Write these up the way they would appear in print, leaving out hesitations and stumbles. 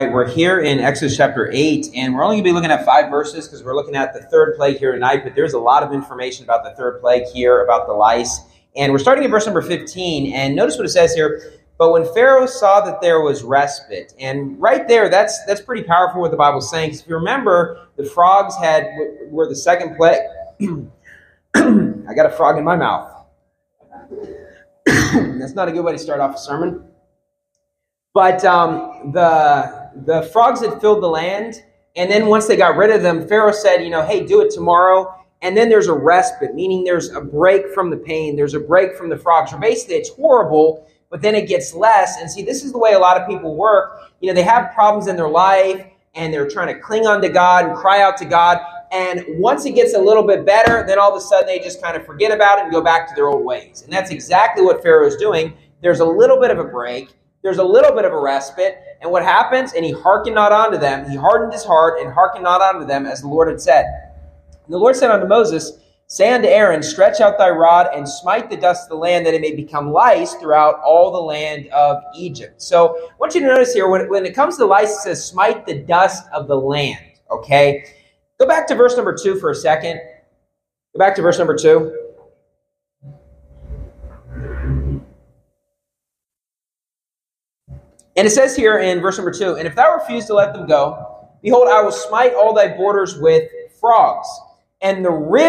We're here in Exodus chapter 8, and we're only going to be looking at 5 verses because we're looking at the third plague here tonight, but there's a lot of information about the third plague here, about the lice. And we're starting at verse number 15, and notice what it says here. But when Pharaoh saw that there was respite, and right there, that's pretty powerful what the Bible's saying. Because if you remember, the frogs were the second plague. I got a frog in my mouth. That's not a good way to start off a sermon. But the frogs had filled the land, and then once they got rid of them, Pharaoh said, hey, do it tomorrow. And then there's a respite, meaning there's a break from the pain. There's a break from the frogs. Or basically, it's horrible, but then it gets less. And see, this is the way a lot of people work. They have problems in their life, and they're trying to cling on to God and cry out to God. And once it gets a little bit better, then all of a sudden they just kind of forget about it and go back to their old ways. And that's exactly what Pharaoh is doing. There's a little bit of a break. There's a little bit of a respite. And what happens? And he hearkened not unto them. He hardened his heart and hearkened not unto them, as the Lord had said. And the Lord said unto Moses, say unto Aaron, stretch out thy rod and smite the dust of the land, that it may become lice throughout all the land of Egypt. So I want you to notice here, when it comes to lice, it says smite the dust of the land. Okay? Go back to verse number 2 for a second. Go back to verse number 2. And it says here in verse number 2, and if thou refuse to let them go, behold, I will smite all thy borders with frogs, and the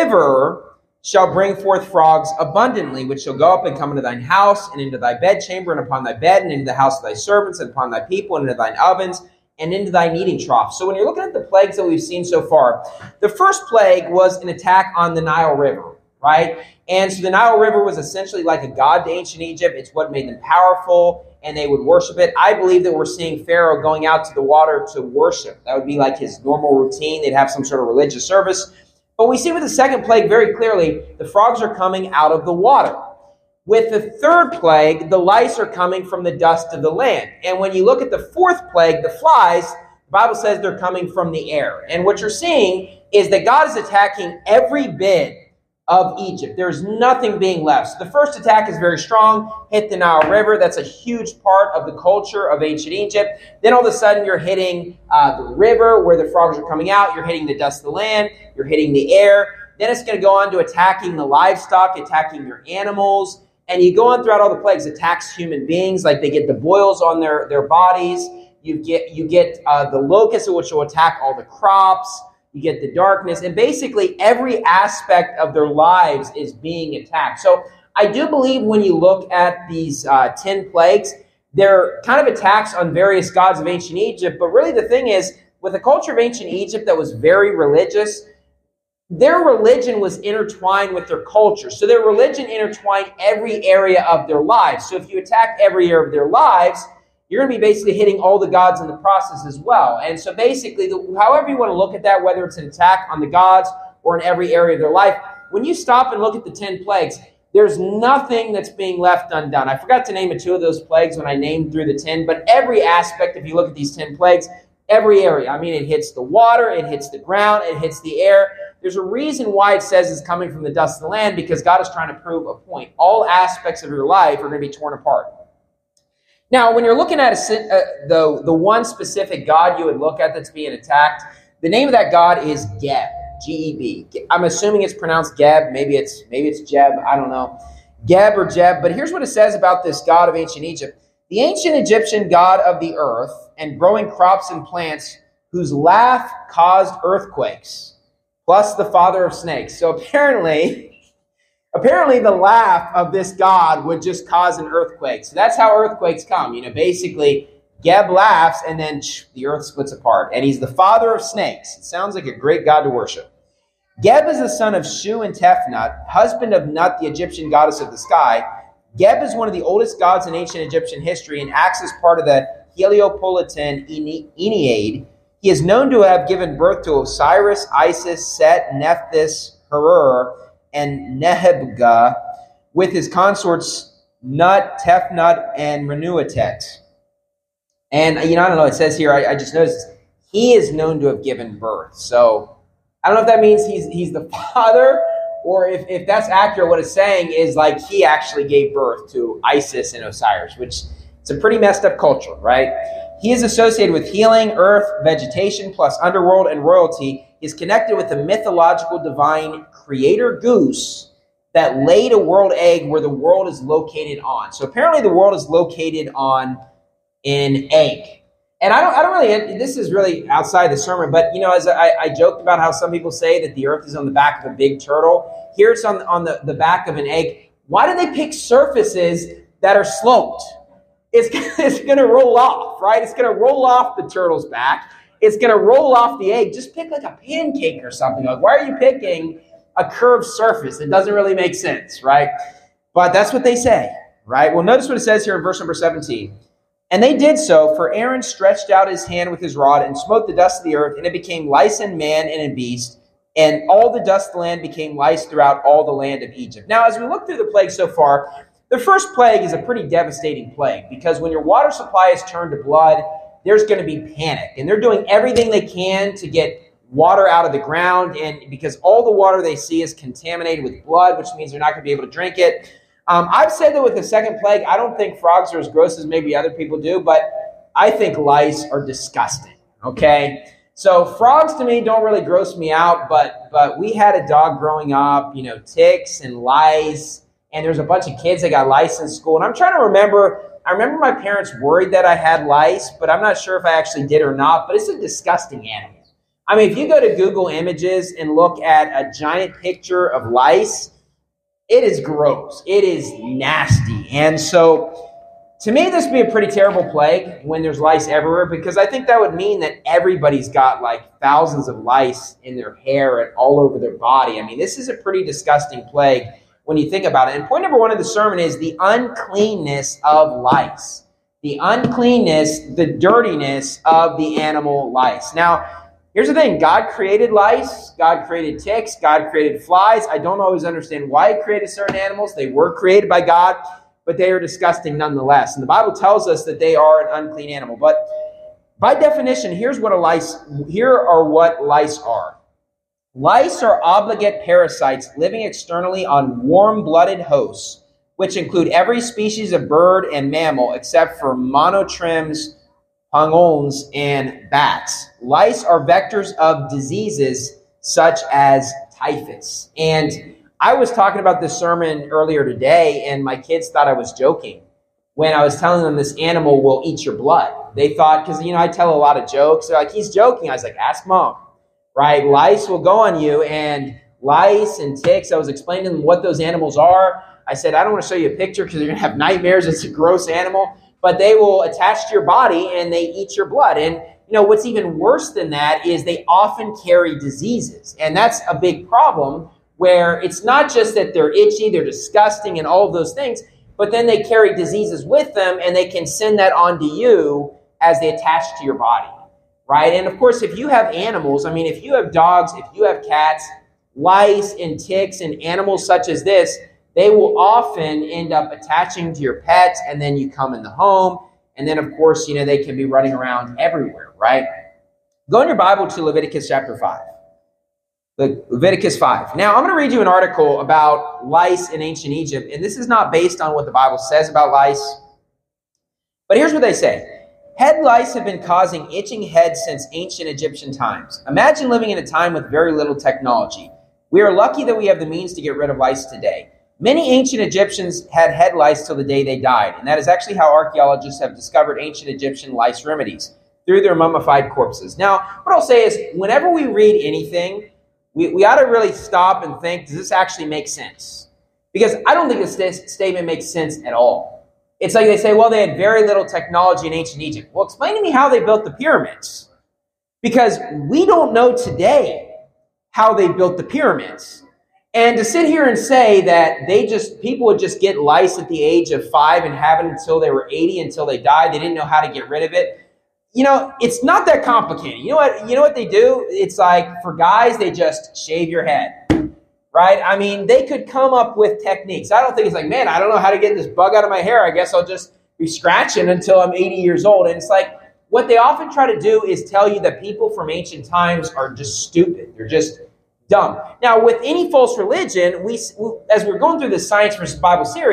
river shall bring forth frogs abundantly, which shall go up and come into thine house, and into thy bedchamber, and upon thy bed, and into the house of thy servants, and upon thy people, and into thine ovens, and into thy kneading trough. So when you're looking at the plagues that we've seen so far, the first plague was an attack on the Nile River, right? And so the Nile River was essentially like a god to ancient Egypt. It's what made them powerful, and they would worship it. I believe that we're seeing Pharaoh going out to the water to worship. That would be like his normal routine. They'd have some sort of religious service. But we see with the second plague very clearly, the frogs are coming out of the water. With the third plague, the lice are coming from the dust of the land. And when you look at the fourth plague, the flies, the Bible says they're coming from the air. And what you're seeing is that God is attacking every bit of Egypt. There's nothing being left. So the first attack is very strong, hit the Nile River. That's a huge part of the culture of ancient Egypt. Then all of a sudden you're hitting the river where the frogs are coming out. You're hitting the dust of the land. You're hitting the air. Then it's going to go on to attacking the livestock, attacking your animals. And you go on throughout all the plagues, attacks human beings, like they get the boils on their bodies. You get the locusts, which will attack all the crops. You get the darkness, and basically every aspect of their lives is being attacked. So I do believe when you look at these 10 plagues, they're kind of attacks on various gods of ancient Egypt. But really the thing is, with the culture of ancient Egypt that was very religious, their religion was intertwined with their culture. So their religion intertwined every area of their lives. So if you attack every area of their lives, you're going to be basically hitting all the gods in the process as well. And so basically, however you want to look at that, whether it's an attack on the gods or in every area of their life, when you stop and look at the 10 plagues, there's nothing that's being left undone. I forgot to name 2 of those plagues when I named through the 10, but every aspect, if you look at these 10 plagues, every area. I mean, it hits the water, it hits the ground, it hits the air. There's a reason why it says it's coming from the dust of the land, because God is trying to prove a point. All aspects of your life are going to be torn apart. Now, when you're looking at the one specific god you would look at that's being attacked, the name of that god is Geb, G-E-B. I'm assuming it's pronounced Geb. Maybe it's Jeb. I don't know. Geb or Jeb. But here's what it says about this god of ancient Egypt. The ancient Egyptian god of the earth and growing crops and plants, whose laugh caused earthquakes, plus the father of snakes. So apparently the laugh of this god would just cause an earthquake. So that's how earthquakes come. Basically, Geb laughs and then the earth splits apart. And he's the father of snakes. It sounds like a great god to worship. Geb is the son of Shu and Tefnut, husband of Nut, the Egyptian goddess of the sky. Geb is one of the oldest gods in ancient Egyptian history and acts as part of the Heliopolitan Ennead. He is known to have given birth to Osiris, Isis, Set, Nephthys, Herur, and Nehebga, with his consorts Nut, Tefnut, and Renuatet. And, I don't know, it says here, I just noticed, he is known to have given birth. So, I don't know if that means he's the father, or if that's accurate, what it's saying is like he actually gave birth to Isis and Osiris, which it's a pretty messed up culture, right? He is associated with healing, earth, vegetation, plus underworld and royalty. He is connected with the mythological divine creator goose that laid a world egg where the world is located on. So apparently the world is located on an egg. And I don't really, this is really outside the sermon, but as I joked about how some people say that the earth is on the back of a big turtle. Here it's on the back of an egg. Why do they pick surfaces that are sloped? It's going to roll off, right? It's going to roll off the turtle's back. It's going to roll off the egg. Just pick like a pancake or something. Like, why are you picking a curved surface? It doesn't really make sense, right? But that's what they say, right? Well, notice what it says here in verse number 17. And they did so, for Aaron stretched out his hand with his rod and smote the dust of the earth, and it became lice in man and in beast, and all the dust of the land became lice throughout all the land of Egypt. Now, as we look through the plagues so far, the first plague is a pretty devastating plague, because when your water supply is turned to blood, there's going to be panic. And they're doing everything they can to get water out of the ground, and because all the water they see is contaminated with blood, which means they're not going to be able to drink it. I've said that with the second plague, I don't think frogs are as gross as maybe other people do, but I think lice are disgusting, okay? So frogs to me don't really gross me out, but we had a dog growing up, ticks and lice, and there's a bunch of kids that got lice in school. And I'm trying to remember, I remember my parents worried that I had lice, but I'm not sure if I actually did or not, but it's a disgusting animal. I mean, if you go to Google Images and look at a giant picture of lice, it is gross. It is nasty. And so to me, this would be a pretty terrible plague when there's lice everywhere, because I think that would mean that everybody's got like thousands of lice in their hair and all over their body. I mean, this is a pretty disgusting plague when you think about it. And point number one of the sermon is the uncleanness of lice. The uncleanness, the dirtiness of the animal lice. Now, here's the thing. God created lice. God created ticks. God created flies. I don't always understand why he created certain animals. They were created by God, but they are disgusting nonetheless. And the Bible tells us that they are an unclean animal. But by definition, here are what lice are. Lice are obligate parasites living externally on warm-blooded hosts, which include every species of bird and mammal except for monotremes, pangolins, and bats. Lice are vectors of diseases such as typhus. And I was talking about this sermon earlier today, and my kids thought I was joking when I was telling them this animal will eat your blood. They thought, because, I tell a lot of jokes. They're like, he's joking. I was like, ask mom, right? Lice will go on you, and lice and ticks, I was explaining to them what those animals are. I said, I don't want to show you a picture because you're going to have nightmares. It's a gross animal. But they will attach to your body and they eat your blood. And, what's even worse than that is they often carry diseases. And that's a big problem, where it's not just that they're itchy, they're disgusting and all of those things, but then they carry diseases with them and they can send that onto you as they attach to your body, right? And of course, if you have animals, if you have dogs, if you have cats, lice and ticks and animals such as this, they will often end up attaching to your pets, and then you come in the home, and then, of course, they can be running around everywhere, right? Go in your Bible to Leviticus chapter 5. Leviticus 5. Now, I'm going to read you an article about lice in ancient Egypt, and this is not based on what the Bible says about lice, but here's what they say. Head lice have been causing itching heads since ancient Egyptian times. Imagine living in a time with very little technology. We are lucky that we have the means to get rid of lice today. Many ancient Egyptians had head lice till the day they died, and that is actually how archaeologists have discovered ancient Egyptian lice remedies, through their mummified corpses. Now, what I'll say is, whenever we read anything, we ought to really stop and think, does this actually make sense? Because I don't think this statement makes sense at all. It's like they say, well, they had very little technology in ancient Egypt. Well, explain to me how they built the pyramids. Because we don't know today how they built the pyramids. And to sit here and say that people would just get lice at the age of 5 and have it until they were 80, until they died, they didn't know how to get rid of it. It's not that complicated. You know what they do? It's like, for guys, they just shave your head, right? They could come up with techniques. I don't think it's like, man, I don't know how to get this bug out of my hair. I guess I'll just be scratching until I'm 80 years old. And it's like, what they often try to do is tell you that people from ancient times are just stupid. They're just dumb. Now, with any false religion, as we're going through this Science versus Bible series,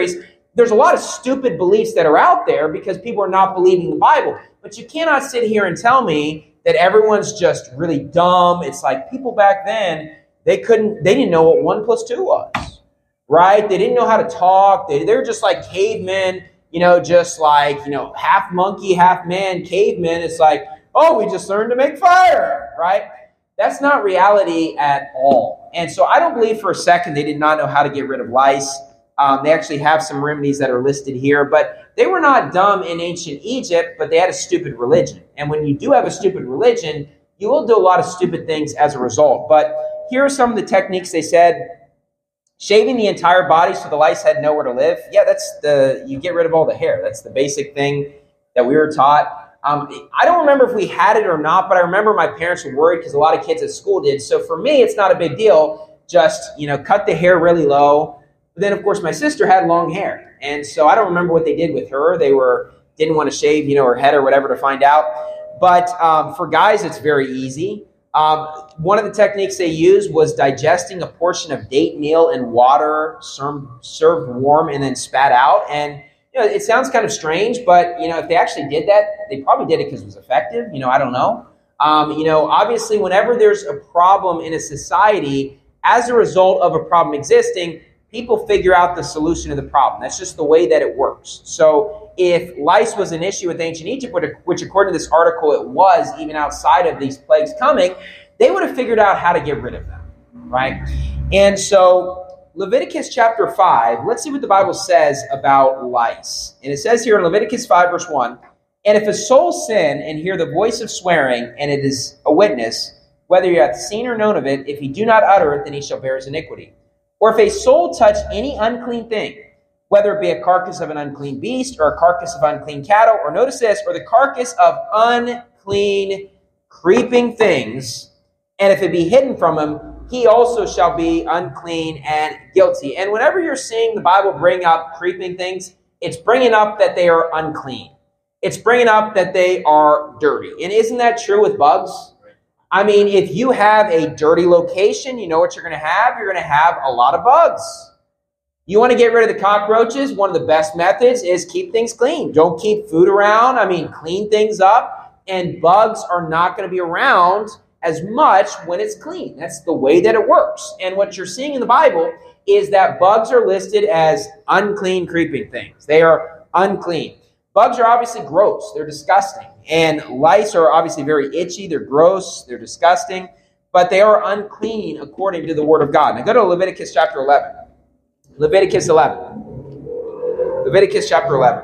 there's a lot of stupid beliefs that are out there because people are not believing the Bible. But you cannot sit here and tell me that everyone's just really dumb. It's like people back then, they didn't know what 1 + 2 was, right? They didn't know how to talk. They're just like cavemen, just like, half monkey, half man, cavemen. It's like, oh, we just learned to make fire, right? That's not reality at all. And so I don't believe for a second they did not know how to get rid of lice. They actually have some remedies that are listed here, but they were not dumb in ancient Egypt, but they had a stupid religion. And when you do have a stupid religion, you will do a lot of stupid things as a result. But here are some of the techniques they said. Shaving the entire body so the lice had nowhere to live. Yeah, you get rid of all the hair. That's the basic thing that we were taught. I don't remember if we had it or not, but I remember my parents were worried because a lot of kids at school did. So for me, it's not a big deal. Just, cut the hair really low. But then, of course, my sister had long hair. And so I don't remember what they did with her. They didn't want to shave, her head or whatever to find out. But for guys, it's very easy. One of the techniques they used was digesting a portion of date meal in water served warm and then spat out. And, it sounds kind of strange, but, if they actually did that, they probably did it because it was effective. I don't know. Obviously, whenever there's a problem in a society, as a result of a problem existing, people figure out the solution to the problem. That's just the way that it works. So if lice was an issue with ancient Egypt, which according to this article it was, even outside of these plagues coming, they would have figured out how to get rid of them, right? And so Leviticus chapter 5, let's see what the Bible says about lice. And it says here in Leviticus 5, verse 1, "And if a soul sin and hear the voice of swearing, and it is a witness, whether he hath seen or known of it, if he do not utter it, then he shall bear his iniquity. Or if a soul touch any unclean thing, whether it be a carcass of an unclean beast, or a carcass of unclean cattle, or notice this, or the carcass of unclean creeping things, and if it be hidden from him, he also shall be unclean and guilty." And whenever you're seeing the Bible bring up creeping things, it's bringing up that they are unclean. It's bringing up that they are dirty. And isn't that true with bugs? I mean, if you have a dirty location, you know what you're going to have? You're going to have a lot of bugs. You want to get rid of the cockroaches? One of the best methods is keep things clean. Don't keep food around. Clean things up. And bugs are not going to be around as much when it's clean. That's the way that it works. And what you're seeing in the Bible is that bugs are listed as unclean creeping things. They are unclean. Bugs are obviously gross. They're disgusting. And lice are obviously very itchy. They're gross. They're disgusting. But they are unclean according to the Word of God. Now go to Leviticus chapter 11. Leviticus 11. Leviticus chapter 11.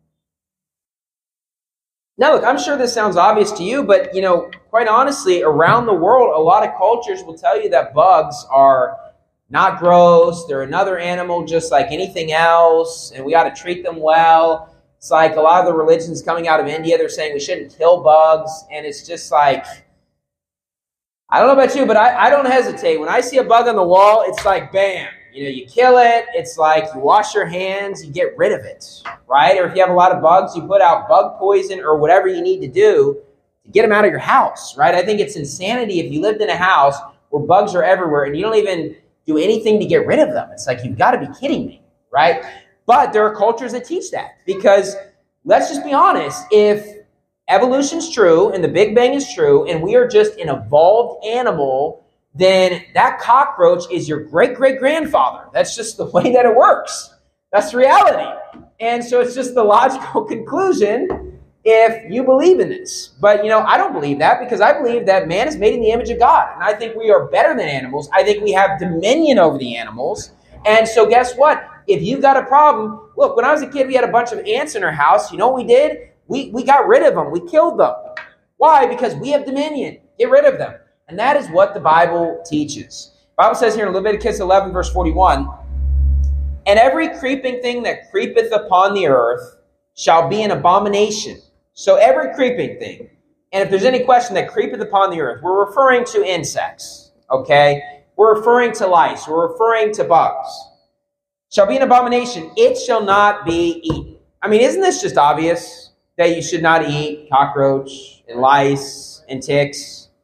Now look, I'm sure this sounds obvious to you, but quite honestly, around the world, a lot of cultures will tell you that bugs are not gross. They're another animal just like anything else, and we ought to treat them well. It's like a lot of the religions coming out of India, they're saying we shouldn't kill bugs. And it's just like, I don't know about you, but I don't hesitate. When I see a bug on the wall, it's like, bam, you kill it. It's like you wash your hands, you get rid of it, right? Or if you have a lot of bugs, you put out bug poison or whatever you need to do to get them out of your house, right? I think it's insanity if you lived in a house where bugs are everywhere and you don't even do anything to get rid of them. It's like, you've got to be kidding me, right? But there are cultures that teach that because let's just be honest. If evolution's true and the Big Bang is true and we are just an evolved animal, then that cockroach is your great-great-grandfather. That's just the way that it works. That's reality. And so it's just the logical conclusion if you believe in this. But, I don't believe that because I believe that man is made in the image of God. And I think we are better than animals. I think we have dominion over the animals. And so guess what? If you've got a problem, look, when I was a kid, we had a bunch of ants in our house. You know what we did? We got rid of them. We killed them. Why? Because we have dominion. Get rid of them. And that is what the Bible teaches. The Bible says here in Leviticus 11, verse 41, "And every creeping thing that creepeth upon the earth shall be an abomination." So every creeping thing. And if there's any question that creepeth upon the earth, we're referring to insects, okay? We're referring to lice. We're referring to bugs. "Shall be an abomination. It shall not be eaten." Isn't this just obvious that you should not eat cockroach and lice and ticks?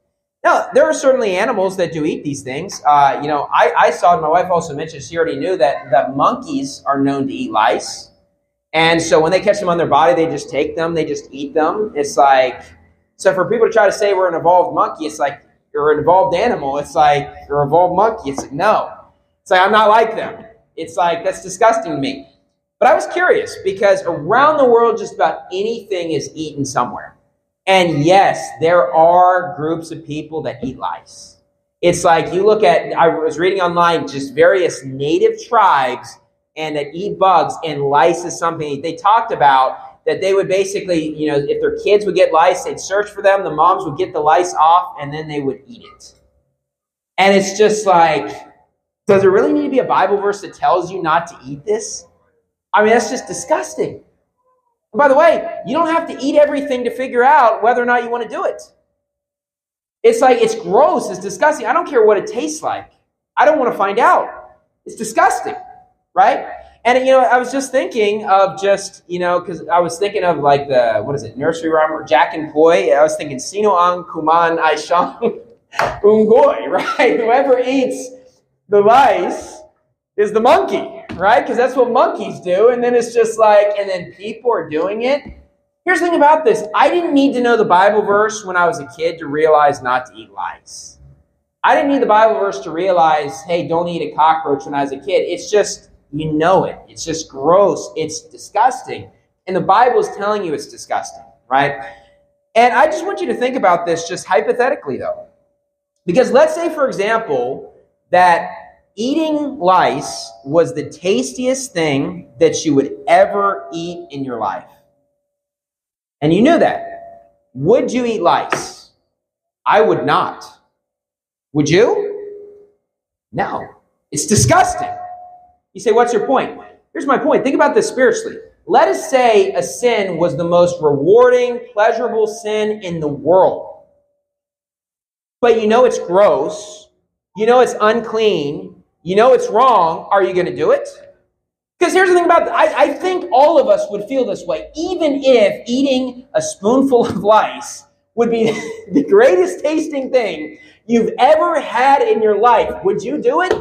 Now, there are certainly animals that do eat these things. I saw, and my wife also mentioned, she already knew that monkeys are known to eat lice. And so when they catch them on their body, they just take them, they just eat them. It's like, so for people to try to say we're an evolved monkey, it's like, you're an evolved animal. It's like, you're an evolved monkey. It's like, no. It's like, I'm not like them. It's like, that's disgusting to me. But I was curious because around the world, just about anything is eaten somewhere. And yes, there are groups of people that eat lice. It's like, you look at, I was reading online, just various native tribes and that eat bugs, and lice is something they talked about, that they would basically, if their kids would get lice, they'd search for them, the moms would get the lice off, and then they would eat it. And it's just like, does there really need to be a Bible verse that tells you not to eat this? I mean, that's just disgusting. And by the way, you don't have to eat everything to figure out whether or not you want to do it. It's like, it's gross, it's disgusting. I don't care what it tastes like. I don't want to find out. It's disgusting. Right? And, I was just thinking of because I was thinking of like nursery rhyme, Jack and Poi. I was thinking, Sino ang kuman ay siyang unggoy, right? Whoever eats the lice is the monkey, right? Because that's what monkeys do. And then it's just like, and then people are doing it. Here's the thing about this. I didn't need to know the Bible verse when I was a kid to realize not to eat lice. I didn't need the Bible verse to realize, hey, don't eat a cockroach when I was a kid. It's just, it. It's just gross. It's disgusting. And the Bible is telling you it's disgusting, right? And I just want you to think about this just hypothetically, though. Because let's say, for example, that eating lice was the tastiest thing that you would ever eat in your life. And you knew that. Would you eat lice? I would not. Would you? No. It's disgusting. You say, what's your point? Here's my point. Think about this spiritually. Let us say a sin was the most rewarding, pleasurable sin in the world. But it's gross. It's unclean. It's wrong. Are you going to do it? Because here's the thing about it. I think all of us would feel this way. Even if eating a spoonful of lice would be the greatest tasting thing you've ever had in your life, would you do it?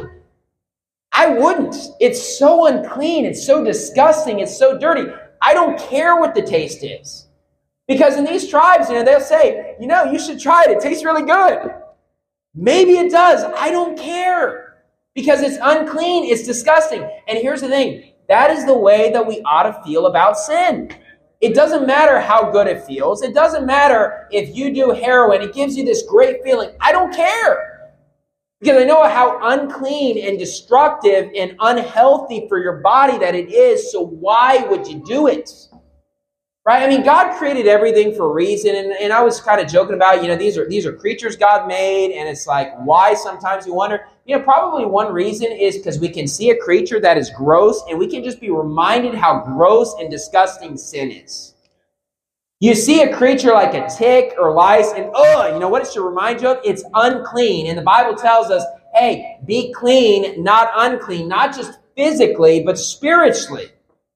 I wouldn't. It's so unclean. It's so disgusting. It's so dirty. I don't care what the taste is. Because in these tribes, they'll say, you should try it. It tastes really good. Maybe it does. I don't care. Because it's unclean. It's disgusting. And here's the thing. That is the way that we ought to feel about sin. It doesn't matter how good it feels. It doesn't matter if you do heroin. It gives you this great feeling. I don't care. Because I know how unclean and destructive and unhealthy for your body that it is. So why would you do it? Right? I mean, God created everything for a reason. And I was kind of joking about, these are creatures God made. And it's like, why sometimes you wonder? Probably one reason is because we can see a creature that is gross and we can just be reminded how gross and disgusting sin is. You see a creature like a tick or lice, and what it should remind you of? It's unclean. And the Bible tells us, hey, be clean, not unclean, not just physically, but spiritually.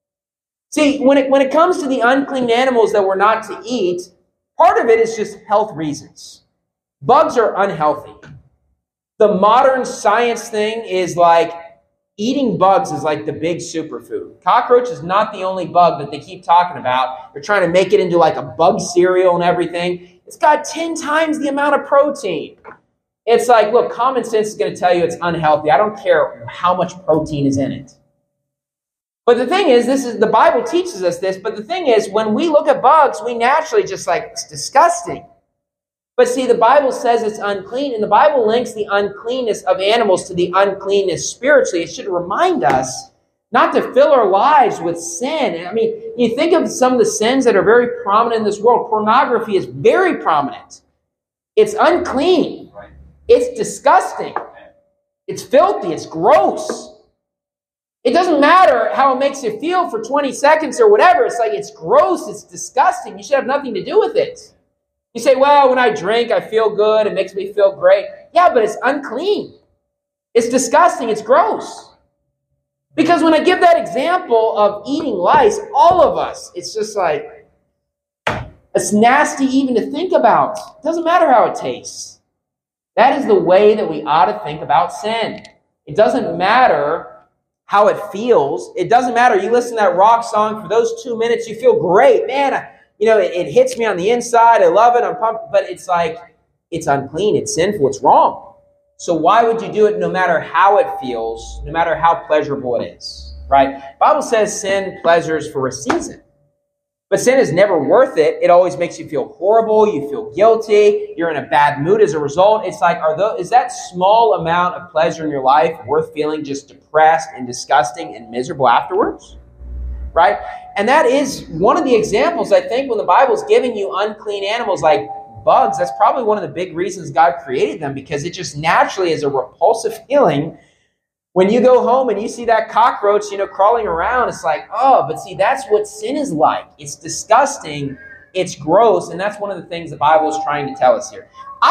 See, when it comes to the unclean animals that we're not to eat, part of it is just health reasons. Bugs are unhealthy. The modern science thing is like, eating bugs is like the big superfood. Cockroach is not the only bug that they keep talking about. They're trying to make it into like a bug cereal and everything. It's got 10 times the amount of protein. It's like, look, common sense is going to tell you it's unhealthy. I don't care how much protein is in it. But the thing is, the Bible teaches us this, but the thing is, when we look at bugs, we naturally just like, it's disgusting. But see, the Bible says it's unclean, and the Bible links the uncleanness of animals to the uncleanness spiritually. It should remind us not to fill our lives with sin. I mean, you think of some of the sins that are very prominent in this world. Pornography is very prominent. It's unclean. It's disgusting. It's filthy. It's gross. It doesn't matter how it makes you feel for 20 seconds or whatever. It's like, it's gross. It's disgusting. You should have nothing to do with it. You say, well, when I drink, I feel good. It makes me feel great. Yeah, but it's unclean. It's disgusting. It's gross. Because when I give that example of eating lice, all of us, it's just like, it's nasty even to think about. It doesn't matter how it tastes. That is the way that we ought to think about sin. It doesn't matter how it feels. It doesn't matter. You listen to that rock song for those 2 minutes, you feel great. Man, it hits me on the inside. I love it. I'm pumped. But it's like, it's unclean. It's sinful. It's wrong. So why would you do it no matter how it feels, no matter how pleasurable it is, right? The Bible says sin pleasures for a season. But sin is never worth it. It always makes you feel horrible. You feel guilty. You're in a bad mood as a result. It's like, is that small amount of pleasure in your life worth feeling just depressed and disgusting and miserable afterwards? Right? And that is one of the examples, I think, when the Bible's giving you unclean animals like bugs. That's probably one of the big reasons God created them, because it just naturally is a repulsive feeling. When you go home and you see that cockroach, crawling around, it's like, oh, but see, that's what sin is like. It's disgusting. It's gross. And that's one of the things the Bible is trying to tell us here.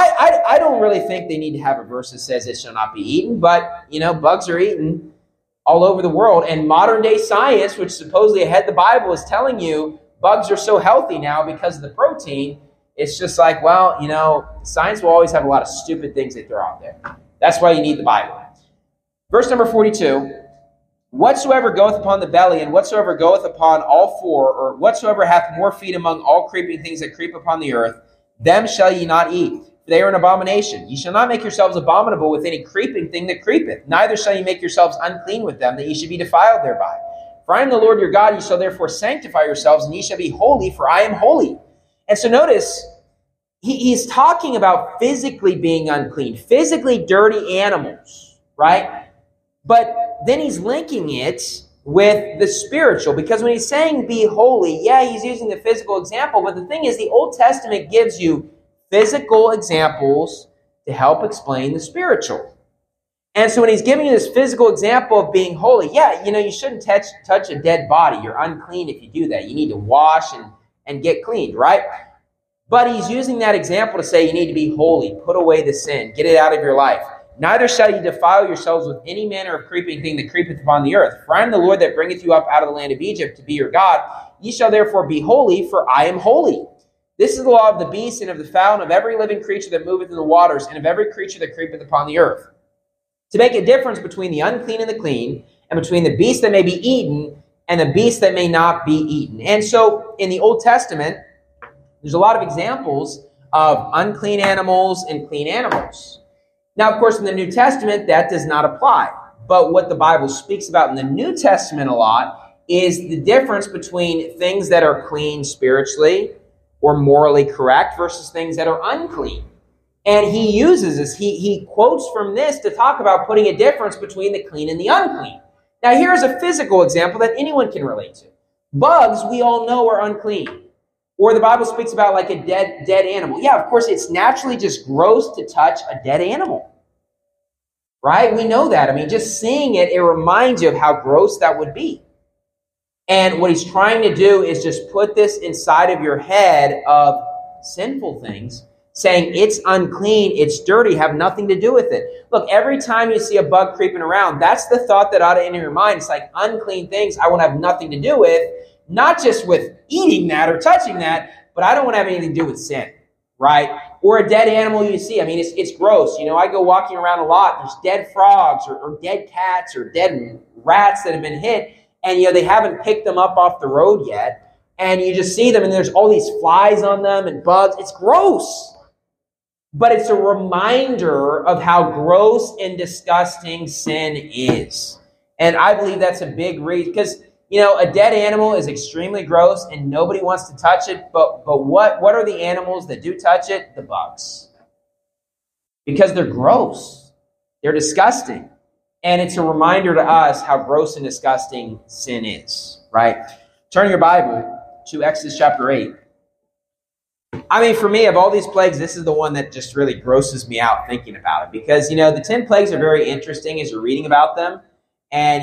I don't really think they need to have a verse that says it shall not be eaten, but, bugs are eaten all over the world. And modern day science, which supposedly ahead the Bible, is telling you bugs are so healthy now because of the protein. It's just like, well, science will always have a lot of stupid things they throw out there. That's why you need the Bible. Verse number 42, whatsoever goeth upon the belly, and whatsoever goeth upon all four, or whatsoever hath more feet among all creeping things that creep upon the earth, them shall ye not eat, for they are an abomination. Ye shall not make yourselves abominable with any creeping thing that creepeth, neither shall ye make yourselves unclean with them, that ye should be defiled thereby. For I am the Lord your God, ye shall therefore sanctify yourselves, and ye shall be holy, for I am holy. And so notice, he's talking about physically being unclean, physically dirty animals, right? But then he's linking it with the spiritual, because when he's saying be holy, yeah, he's using the physical example, but the thing is, the Old Testament gives you physical examples to help explain the spiritual. And so when he's giving you this physical example of being holy, yeah, you shouldn't touch a dead body. You're unclean if you do that. You need to wash and get cleaned, right? But he's using that example to say you need to be holy, put away the sin, get it out of your life. Neither shall ye defile yourselves with any manner of creeping thing that creepeth upon the earth. For I am the Lord that bringeth you up out of the land of Egypt to be your God. Ye shall therefore be holy, for I am holy. This is the law of the beast, and of the fowl, and of every living creature that moveth in the waters, and of every creature that creepeth upon the earth. To make a difference between the unclean and the clean, and between the beast that may be eaten, and the beast that may not be eaten. And so in the Old Testament, there's a lot of examples of unclean animals and clean animals. Now, of course, in the New Testament, that does not apply. But what the Bible speaks about in the New Testament a lot is the difference between things that are clean spiritually or morally correct versus things that are unclean. And he uses this, he quotes from this to talk about putting a difference between the clean and the unclean. Now, here's a physical example that anyone can relate to. Bugs, we all know, are unclean. Or the Bible speaks about like a dead animal. Yeah, of course, it's naturally just gross to touch a dead animal. Right? We know that. I mean, just seeing it, it reminds you of how gross that would be. And what he's trying to do is just put this inside of your head of sinful things, saying it's unclean, it's dirty, have nothing to do with it. Look, every time you see a bug creeping around, that's the thought that ought to enter your mind. It's like unclean things I want to have nothing to do with. Not just with eating that or touching that, but I don't want to have anything to do with sin, right? Or a dead animal you see. I mean, it's gross. I go walking around a lot. There's dead frogs or dead cats or dead rats that have been hit, and, they haven't picked them up off the road yet. And you just see them, and there's all these flies on them and bugs. It's gross. But it's a reminder of how gross and disgusting sin is. And I believe that's a big reason, because a dead animal is extremely gross and nobody wants to touch it. But what are the animals that do touch it? The bugs. Because they're gross. They're disgusting. And it's a reminder to us how gross and disgusting sin is, right? Turn your Bible to Exodus chapter 8. I mean, for me, of all these plagues, this is the one that just really grosses me out thinking about it. Because, the 10 plagues are very interesting as you're reading about them. And,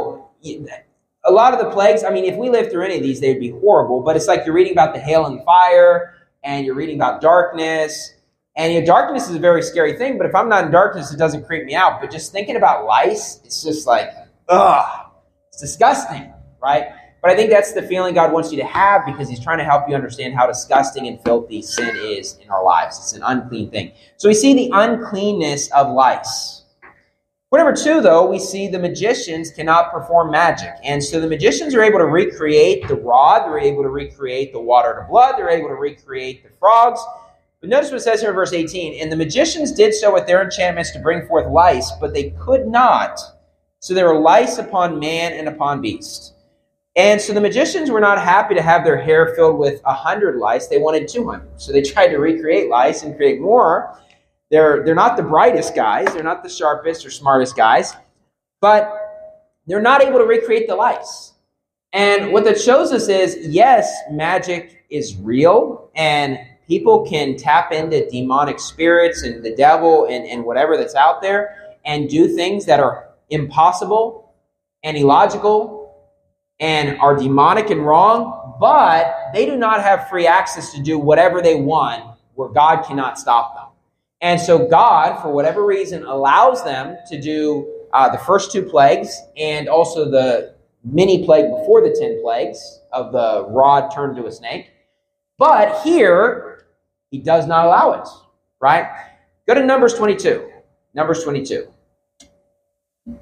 a lot of the plagues, I mean, if we lived through any of these, they'd be horrible. But it's like you're reading about the hail and fire, and you're reading about darkness. And darkness is a very scary thing, but if I'm not in darkness, it doesn't creep me out. But just thinking about lice, it's just like, ugh, it's disgusting, right? But I think that's the feeling God wants you to have because he's trying to help you understand how disgusting and filthy sin is in our lives. It's an unclean thing. So we see the uncleanness of lice. Point number 2, though, we see the magicians cannot perform magic. And so the magicians are able to recreate the rod. They're able to recreate the water to blood. They're able to recreate the frogs. But notice what it says here in verse 18. And the magicians did so with their enchantments to bring forth lice, but they could not. So there were lice upon man and upon beast. And so the magicians were not happy to have their hair filled with 100 lice. They wanted 200. So they tried to recreate lice and create more. They're not the brightest guys. They're not the sharpest or smartest guys. But they're not able to recreate the lice. And what that shows us is, yes, magic is real. And people can tap into demonic spirits and the devil and whatever that's out there and do things that are impossible and illogical and are demonic and wrong. But they do not have free access to do whatever they want where God cannot stop them. And so God, for whatever reason, allows them to do the first 2 plagues and also the mini plague before the 10 plagues of the rod turned to a snake. But here, he does not allow it, right? Go to Numbers 22. Numbers 22. And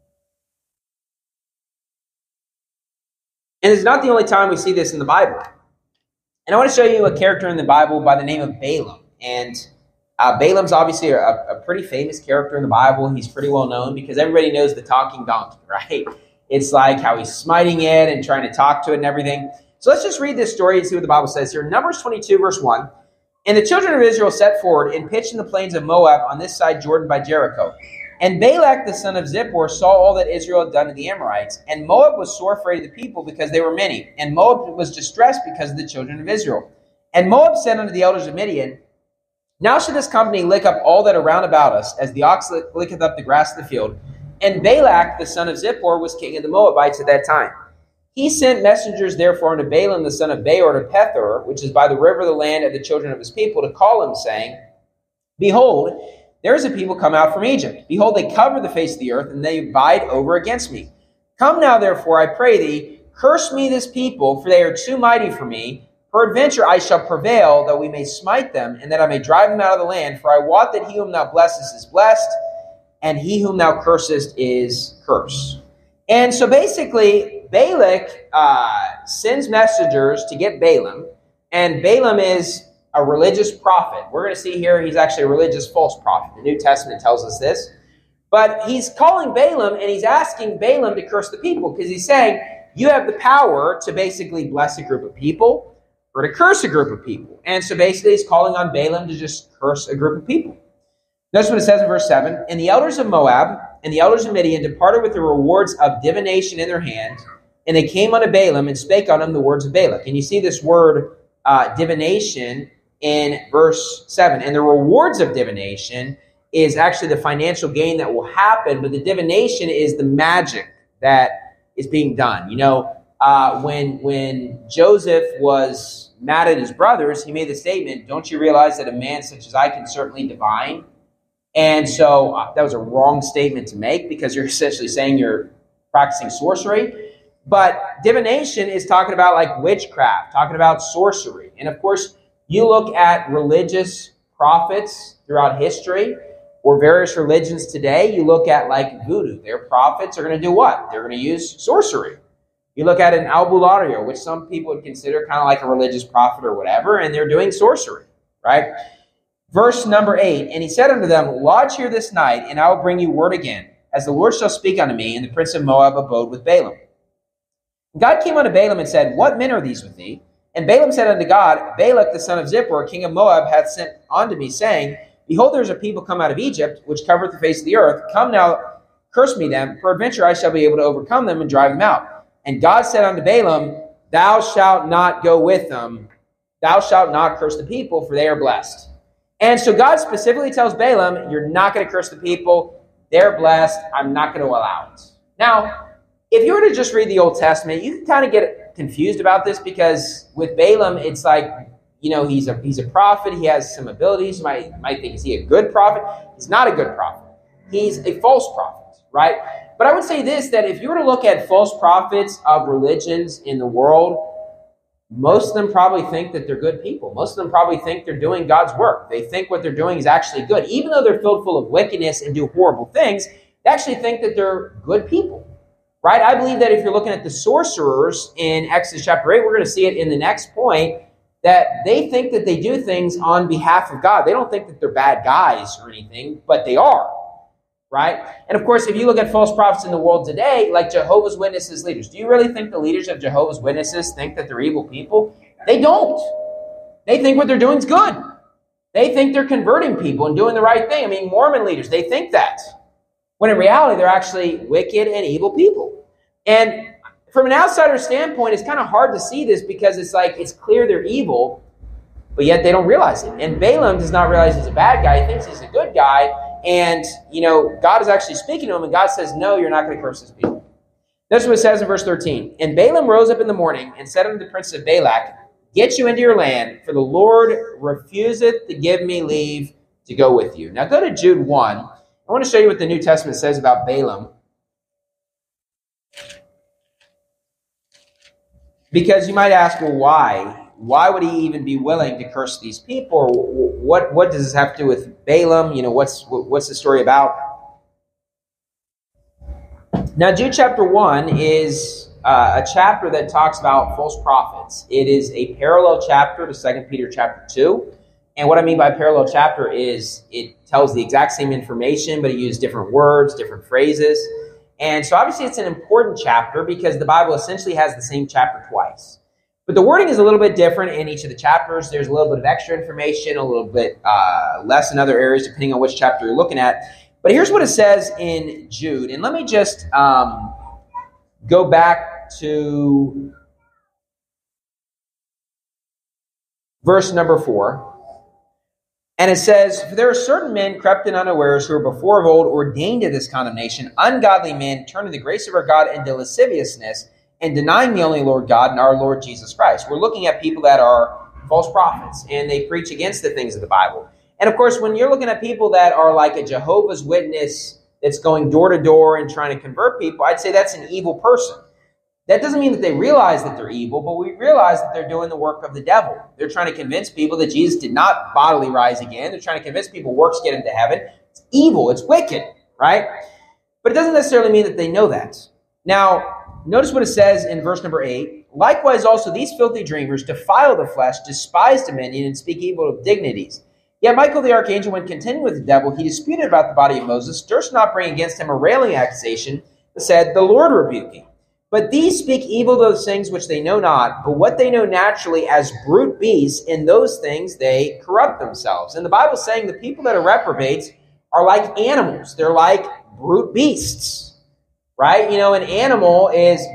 it's not the only time we see this in the Bible. And I want to show you a character in the Bible by the name of Balaam. And Balaam's obviously a pretty famous character in the Bible. He's pretty well known because everybody knows the talking donkey, right? It's like how he's smiting it and trying to talk to it and everything. So let's just read this story and see what the Bible says here. Numbers 22, verse 1. And the children of Israel set forward and pitched in the plains of Moab on this side Jordan by Jericho. And Balak the son of Zippor saw all that Israel had done to the Amorites. And Moab was sore afraid of the people because they were many. And Moab was distressed because of the children of Israel. And Moab said unto the elders of Midian, Now should this company lick up all that are round about us, as the ox licketh up the grass of the field. And Balak the son of Zippor was king of the Moabites at that time. He sent messengers therefore unto Balaam the son of Beor to Pethor, which is by the river of the land of the children of his people, to call him, saying, Behold, there is a people come out from Egypt. Behold, they cover the face of the earth, and they abide over against me. Come now, therefore, I pray thee, curse me this people, for they are too mighty for me. Peradventure I shall prevail, that we may smite them, and that I may drive them out of the land. For I wot that he whom thou blessest is blessed, and he whom thou cursest is cursed. And so basically, Balak sends messengers to get Balaam, and Balaam is a religious prophet. We're going to see here he's actually a religious false prophet. The New Testament tells us this. But he's calling Balaam, and he's asking Balaam to curse the people, because he's saying, you have the power to basically bless a group of people or to curse a group of people. And so basically he's calling on Balaam to just curse a group of people. Notice what it says in verse 7. And the elders of Moab and the elders of Midian departed with the rewards of divination in their hand, and they came unto Balaam and spake on him the words of Balak. And you see this word divination in verse 7. And the rewards of divination is actually the financial gain that will happen, but the divination is the magic that is being done. You know, when Joseph was mad at his brothers, he made the statement, don't you realize that a man such as I can certainly divine? And so that was a wrong statement to make, because you're essentially saying you're practicing sorcery. But divination is talking about like witchcraft, talking about sorcery. And of course, you look at religious prophets throughout history or various religions today, you look at like voodoo. Their prophets are going to do what? They're going to use sorcery. You look at an albulario, which some people would consider kind of like a religious prophet or whatever, and they're doing sorcery, right? Verse number 8, and he said unto them, Lodge here this night, and I will bring you word again, as the Lord shall speak unto me. And the prince of Moab abode with Balaam. God came unto Balaam and said, What men are these with thee? And Balaam said unto God, Balak the son of Zippor, king of Moab, hath sent unto me, saying, Behold, there is a people come out of Egypt, which covereth the face of the earth. Come now, curse me them. Peradventure I shall be able to overcome them and drive them out. And God said unto Balaam, Thou shalt not go with them. Thou shalt not curse the people, for they are blessed. And so God specifically tells Balaam, you're not going to curse the people. They're blessed. I'm not going to allow it. Now, if you were to just read the Old Testament, you can kind of get confused about this, because with Balaam, it's like, you know, he's a prophet. He has some abilities. You might think, is he a good prophet? He's not a good prophet. He's a false prophet, right? But I would say this, that if you were to look at false prophets of religions in the world, most of them probably think that they're good people. Most of them probably think they're doing God's work. They think what they're doing is actually good. Even though they're filled full of wickedness and do horrible things, they actually think that they're good people, right? I believe that if you're looking at the sorcerers in Exodus chapter 8, we're going to see it in the next point, that they think that they do things on behalf of God. They don't think that they're bad guys or anything, but they are, right? And of course, if you look at false prophets in the world today, like Jehovah's Witnesses leaders, do you really think the leaders of Jehovah's Witnesses think that they're evil people? They don't. They think what they're doing is good. They think they're converting people and doing the right thing. I mean, Mormon leaders, they think that. When in reality, they're actually wicked and evil people. And from an outsider standpoint, it's kind of hard to see this because it's like, it's clear they're evil, but yet they don't realize it. And Balaam does not realize he's a bad guy. He thinks he's a good guy. And, God is actually speaking to him, and God says, no, you're not going to curse this people. That's what it says in verse 13. And Balaam rose up in the morning and said unto the prince of Balak, get you into your land, for the Lord refuseth to give me leave to go with you. Now go to Jude 1. I want to show you what the New Testament says about Balaam. Because you might ask, well, why? Why would he even be willing to curse these people? Or what does this have to do with Balaam? What's the story about? Now, Jude chapter 1 is a chapter that talks about false prophets. It is a parallel chapter to 2 Peter chapter 2. And what I mean by parallel chapter is it tells the exact same information, but it uses different words, different phrases. And so obviously it's an important chapter because the Bible essentially has the same chapter twice. But the wording is a little bit different in each of the chapters. There's a little bit of extra information, a little bit less in other areas, depending on which chapter you're looking at. But here's what it says in Jude. And let me just go back to verse number 4. And it says, for there are certain men crept in unawares who were before of old ordained to this condemnation, ungodly men, turning the grace of our God into lasciviousness, and denying the only Lord God and our Lord Jesus Christ. We're looking at people that are false prophets, and they preach against the things of the Bible. And of course, when you're looking at people that are like a Jehovah's Witness that's going door to door and trying to convert people, I'd say that's an evil person. That doesn't mean that they realize that they're evil, but we realize that they're doing the work of the devil. They're trying to convince people that Jesus did not bodily rise again. They're trying to convince people works get into heaven. It's evil. It's wicked, right? But it doesn't necessarily mean that they know that. Now, notice what it says in verse number 8. Likewise also these filthy dreamers defile the flesh, despise dominion, and speak evil of dignities. Yet Michael the archangel, when contending with the devil, he disputed about the body of Moses, durst not bring against him a railing accusation, but said, the Lord rebuke him. But these speak evil of those things which they know not, but what they know naturally as brute beasts, in those things they corrupt themselves. And the Bible is saying the people that are reprobates are like animals. They're like brute beasts, right? An animal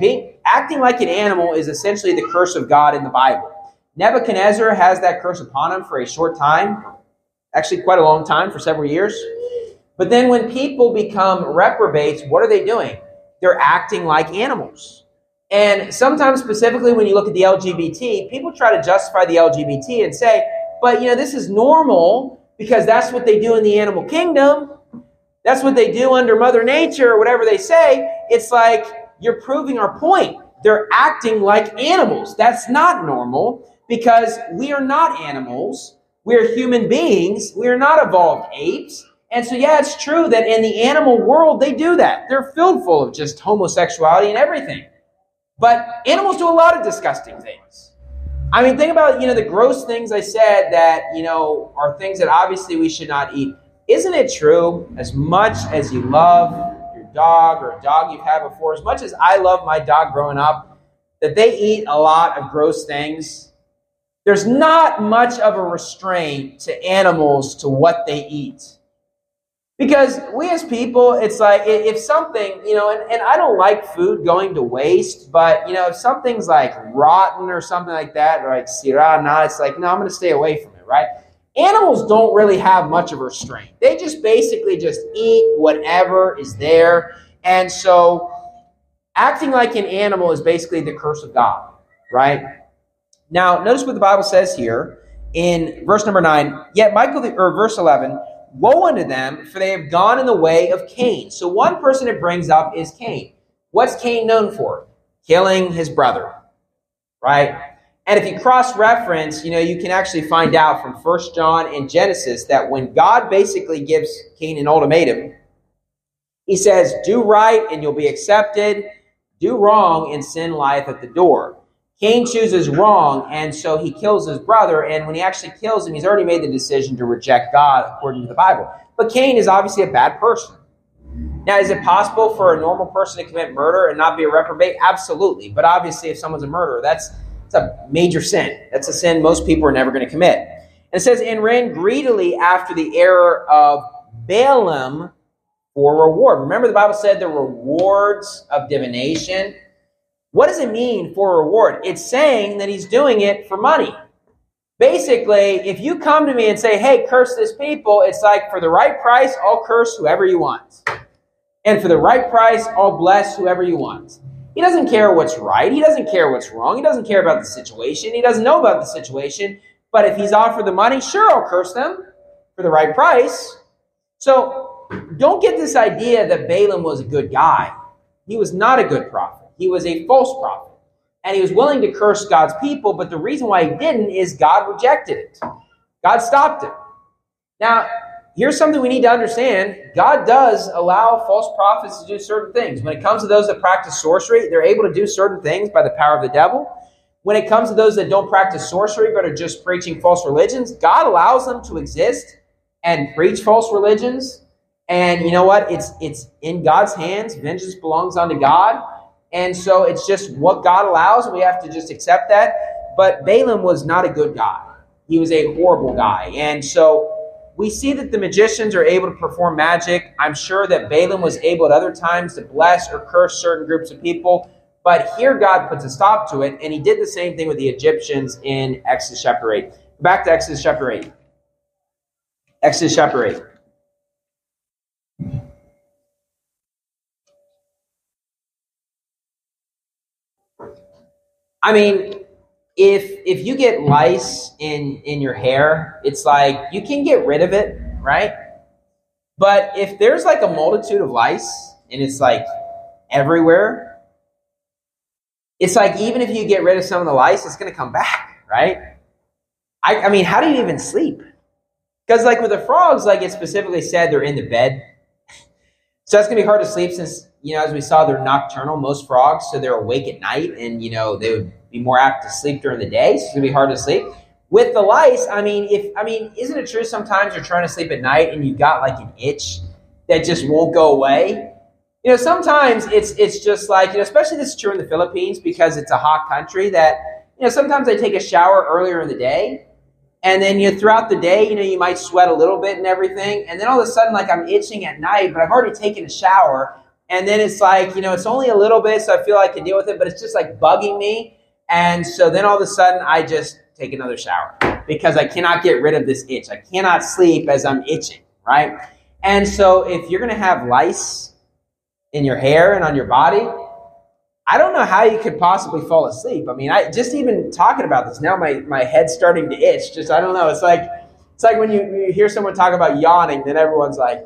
acting like an animal is essentially the curse of God in the Bible. Nebuchadnezzar has that curse upon him for a short time, actually quite a long time, for several years. But then when people become reprobates, what are they doing? They're acting like animals. And sometimes, specifically when you look at the LGBT, people try to justify the LGBT and say, but this is normal because that's what they do in the animal kingdom. That's what they do under Mother Nature or whatever they say. It's like you're proving our point. They're acting like animals. That's not normal because we are not animals. We're human beings. We are not evolved apes. And so, yeah, it's true that in the animal world, they do that. They're filled full of just homosexuality and everything. But animals do a lot of disgusting things. I mean, think about, the gross things I said that, are things that obviously we should not eat. Isn't it true, as much as you love your dog or a dog you've had before, as much as I love my dog growing up, that they eat a lot of gross things? There's not much of a restraint to animals to what they eat. Because we as people, it's like, if something, and I don't like food going to waste, but, if something's like rotten or something like that, or like sirana, it's like, no, I'm going to stay away from it, right? Animals don't really have much of a restraint. They just basically just eat whatever is there. And so acting like an animal is basically the curse of God, right? Now, notice what the Bible says here in verse number 9. Yet Michael, or verse 11, woe unto them, for they have gone in the way of Cain. So one person it brings up is Cain. What's Cain known for? Killing his brother, right? And if you cross-reference, you can actually find out from 1 John and Genesis that when God basically gives Cain an ultimatum, he says, do right and you'll be accepted. Do wrong and sin lieth at the door. Cain chooses wrong, and so he kills his brother. And when he actually kills him, he's already made the decision to reject God according to the Bible. But Cain is obviously a bad person. Now, is it possible for a normal person to commit murder and not be a reprobate? Absolutely. But obviously, if someone's a murderer, it's a major sin. That's a sin most people are never going to commit. And it says, and ran greedily after the error of Balaam for reward. Remember, the Bible said the rewards of divination. What does it mean for reward? It's saying that he's doing it for money. Basically, if you come to me and say, hey, curse this people, it's like, for the right price, I'll curse whoever you want. And for the right price, I'll bless whoever you want. He doesn't care what's right. He doesn't care what's wrong. He doesn't care about the situation. He doesn't know about the situation. But if he's offered the money, sure, I'll curse them for the right price. So don't get this idea that Balaam was a good guy. He was not a good prophet. He was a false prophet. And he was willing to curse God's people, but the reason why he didn't is God rejected it. God stopped it. Now, here's something we need to understand. God does allow false prophets to do certain things. When it comes to those that practice sorcery, they're able to do certain things by the power of the devil. When it comes to those that don't practice sorcery but are just preaching false religions, God allows them to exist and preach false religions. And you know what? It's in God's hands. Vengeance belongs unto God. And so it's just what God allows, and we have to just accept that. But Balaam was not a good guy. He was a horrible guy. And so we see that the magicians are able to perform magic. I'm sure that Balaam was able at other times to bless or curse certain groups of people. But here God puts a stop to it, and he did the same thing with the Egyptians in Exodus chapter 8. Back to Exodus chapter 8. Exodus chapter 8. I mean, if you get lice in your hair, it's like you can get rid of it, right? But if there's like a multitude of lice and it's like everywhere, it's like even if you get rid of some of the lice, it's going to come back, right? I mean, how do you even sleep? Because like with the frogs, like it specifically said they're in the bed. So that's going to be hard to sleep since, as we saw, they're nocturnal, most frogs, so they're awake at night, and, they would be more apt to sleep during the day, so it's going to be hard to sleep. With the lice, isn't it true sometimes you're trying to sleep at night and you've got like an itch that just won't go away? Sometimes it's just like, especially this is true in the Philippines because it's a hot country that, sometimes I take a shower earlier in the day. And then throughout the day, you might sweat a little bit and everything. And then all of a sudden, like I'm itching at night, but I've already taken a shower. And then it's like, it's only a little bit, so I feel I can deal with it, but it's just like bugging me. And so then all of a sudden, I just take another shower because I cannot get rid of this itch. I cannot sleep as I'm itching, right? And so if you're going to have lice in your hair and on your body, I don't know how you could possibly fall asleep. I mean, just even talking about this now, my head's starting to itch. Just I don't know. It's like when you hear someone talk about yawning, then everyone's like,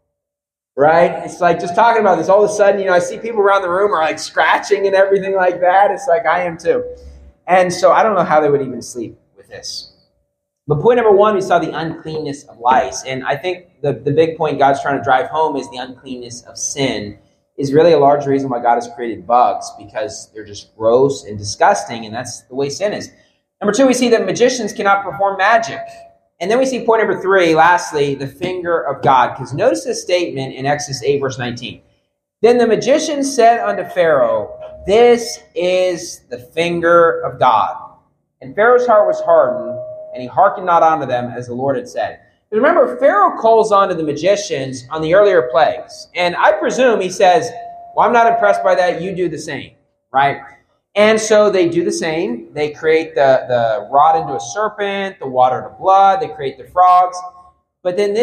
right? It's like just talking about this. All of a sudden, I see people around the room are like scratching and everything like that. It's like I am too. And so I don't know how they would even sleep with this. But point number one, we saw the uncleanness of lice, and I think the big point God's trying to drive home is the uncleanness of sin. Is really a large reason why God has created bugs, because they're just gross and disgusting, and that's the way sin is. Number two, we see that magicians cannot perform magic. And then we see point number three, lastly, the finger of God. Because notice this statement in Exodus 8, verse 19. Then the magician said unto Pharaoh, this is the finger of God. And Pharaoh's heart was hardened, and he hearkened not unto them as the Lord had said. Remember, Pharaoh calls on to the magicians on the earlier plagues. And I presume he says, well, I'm not impressed by that. You do the same, right? And so they do the same. They create the rod into a serpent, the water to blood. They create the frogs. But then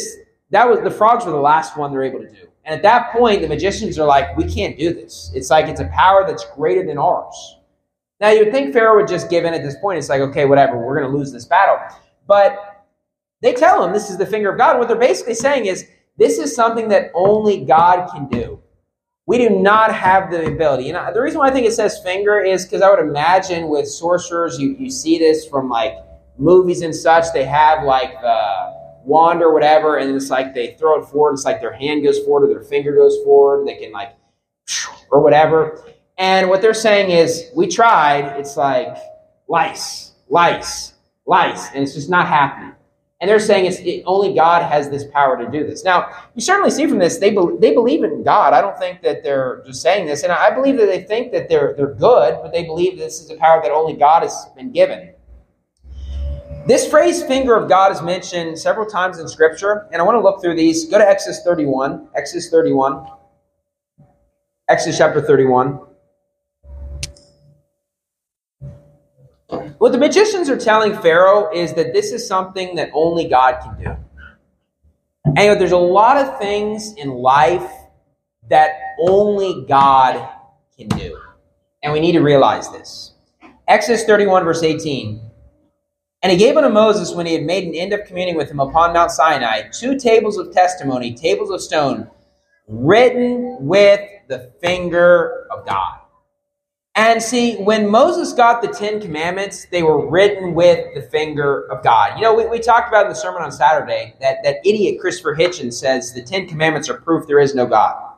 the frogs were the last one they're able to do. And at that point, the magicians are like, we can't do this. It's like it's a power that's greater than ours. Now, you would think Pharaoh would just give in at this point. It's like, okay, whatever, we're going to lose this battle. But They tell him this is the finger of God. And what they're basically saying is, this is something that only God can do. We do not have the ability. And the reason why I think it says finger is because I would imagine with sorcerers, you see this from like movies and such. They have like the wand or whatever, and it's like they throw it forward. It's like their hand goes forward or their finger goes forward. They can like, or whatever. And what they're saying is, we tried. It's like lice, lice, lice, and it's just not happening. And they're saying only God has this power to do this. Now, you certainly see from this, they believe in God. I don't think that they're just saying this. And I believe that they think that they're good, but they believe this is a power that only God has been given. This phrase, finger of God, is mentioned several times in Scripture. And I want to look through these. Go to Exodus 31. Exodus 31. Exodus chapter 31. What the magicians are telling Pharaoh is that this is something that only God can do. And there's a lot of things in life that only God can do. And we need to realize this. Exodus 31, verse 18. And he gave unto Moses, when he had made an end of communing with him upon Mount Sinai, 2 tables of testimony, tables of stone, written with the finger of God. And see, when Moses got the 10 Commandments, they were written with the finger of God. You know, we talked about in the sermon on Saturday that idiot Christopher Hitchens says the 10 Commandments are proof there is no God.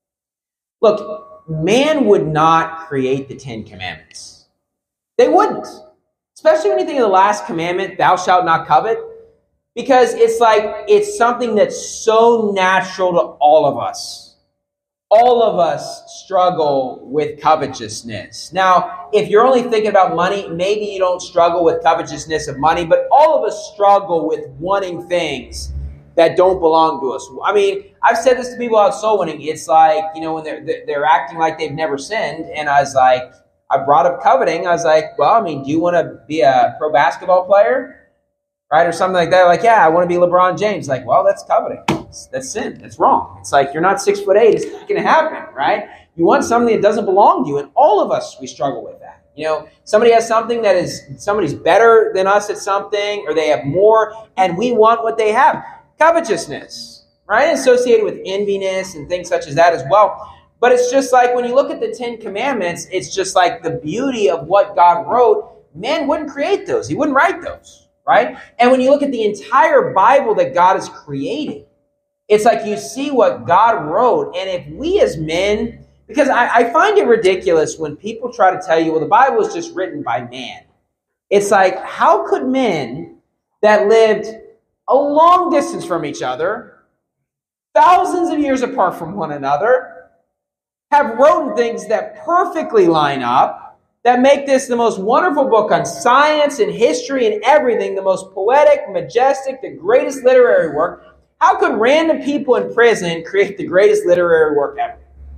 Look, man would not create the 10 Commandments. They wouldn't. Especially when you think of the last commandment, thou shalt not covet. Because it's something that's so natural to all of us. All of us struggle with covetousness. Now, if you're only thinking about money, maybe you don't struggle with covetousness of money, but all of us struggle with wanting things that don't belong to us. I mean, I've said this to people out soul winning. It's like, you know, when they're acting like they've never sinned, and I was like, I brought up coveting. I was like, well, I mean, do you want to be a pro basketball player? Right? Or something like that. Like, yeah, I want to be LeBron James. Like, well, that's coveting. That's sin. That's wrong. It's like, you're not 6'8". It's not going to happen, right? You want something that doesn't belong to you. And all of us, we struggle with that. You know, somebody has something somebody's better than us at something, or they have more, and we want what they have. Covetousness, right? Associated with enviness and things such as that as well. But it's just like when you look at the 10 Commandments, it's just like the beauty of what God wrote. Man wouldn't create those. He wouldn't write those, right? And when you look at the entire Bible that God has created, it's like you see what God wrote. And if we as men, because I find it ridiculous when people try to tell you, well, the Bible is just written by man. It's like, how could men that lived a long distance from each other, thousands of years apart from one another, have written things that perfectly line up, that make this the most wonderful book on science and history and everything, the most poetic, majestic, the greatest literary work? How could random people in prison create the greatest literary work ever?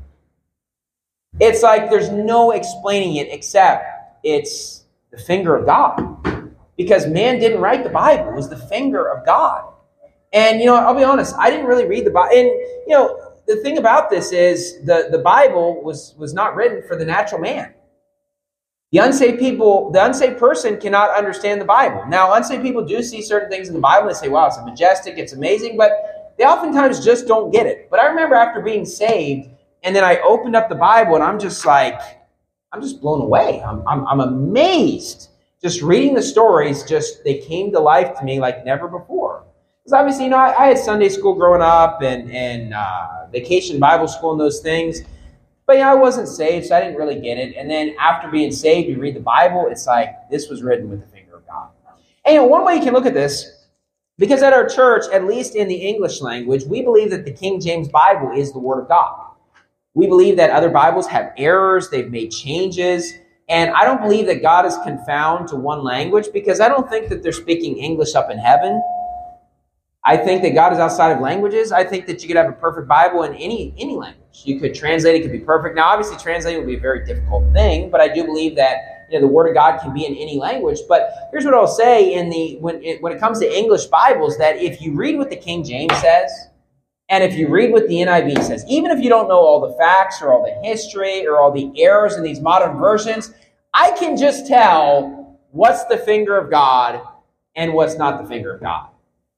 It's like there's no explaining it except it's the finger of God. Because man didn't write the Bible. It was the finger of God. And, you know, I'll be honest, I didn't really read the Bible. And, you know, the thing about this is the Bible was not written for the natural man. The unsaved person cannot understand the Bible. Now, unsaved people do see certain things in the Bible. They say, wow, it's majestic, it's amazing, but they oftentimes just don't get it. But I remember after being saved, and then I opened up the Bible, and I'm just blown away. I'm amazed. Just reading the stories, they came to life to me like never before. Because obviously, you know, I had Sunday school growing up and vacation Bible school and those things. But yeah, I wasn't saved, so I didn't really get it. And then after being saved, you read the Bible, it's like this was written with the finger of God. And you know, one way you can look at this, because at our church, at least in the English language, we believe that the King James Bible is the Word of God. We believe that other Bibles have errors, they've made changes, and I don't believe that God is confounded to one language, because I don't think that they're speaking English up in heaven. I think that God is outside of languages. I think that you could have a perfect Bible in any language. You could translate it, could be perfect. Now, obviously, translating would be a very difficult thing, but I do believe that, you know, the Word of God can be in any language. But here's what I'll say when it comes to English Bibles, that if you read what the King James says, and if you read what the NIV says, even if you don't know all the facts or all the history or all the errors in these modern versions, I can just tell what's the finger of God and what's not the finger of God.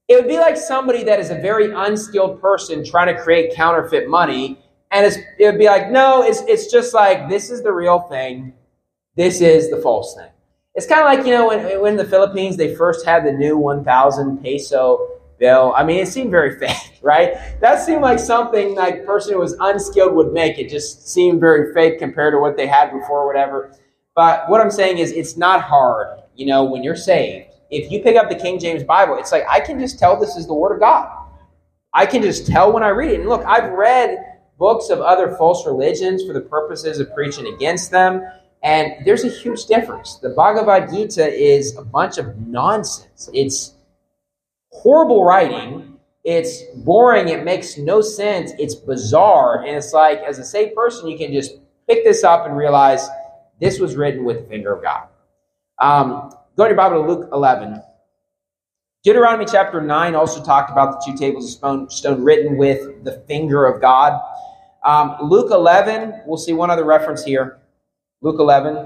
It would be like somebody that is a very unskilled person trying to create counterfeit money. And it would be like, no, it's just like, this is the real thing. This is the false thing. It's kind of like, when in the Philippines, they first had the new 1,000 peso bill. I mean, it seemed very fake, right? That seemed like something like a person who was unskilled would make. It just seemed very fake compared to what they had before or whatever. But what I'm saying is it's not hard, when you're saved. If you pick up the King James Bible, it's like I can just tell this is the Word of God. I can just tell when I read it. And look, I've read books of other false religions for the purposes of preaching against them. And there's a huge difference. The Bhagavad Gita is a bunch of nonsense. It's horrible writing. It's boring. It makes no sense. It's bizarre. And it's like, as a saved person, you can just pick this up and realize this was written with the finger of God. Go to your Bible to Luke 11. Deuteronomy chapter 9 also talked about the 2 tables of stone written with the finger of God. Luke 11, we'll see one other reference here. Luke 11.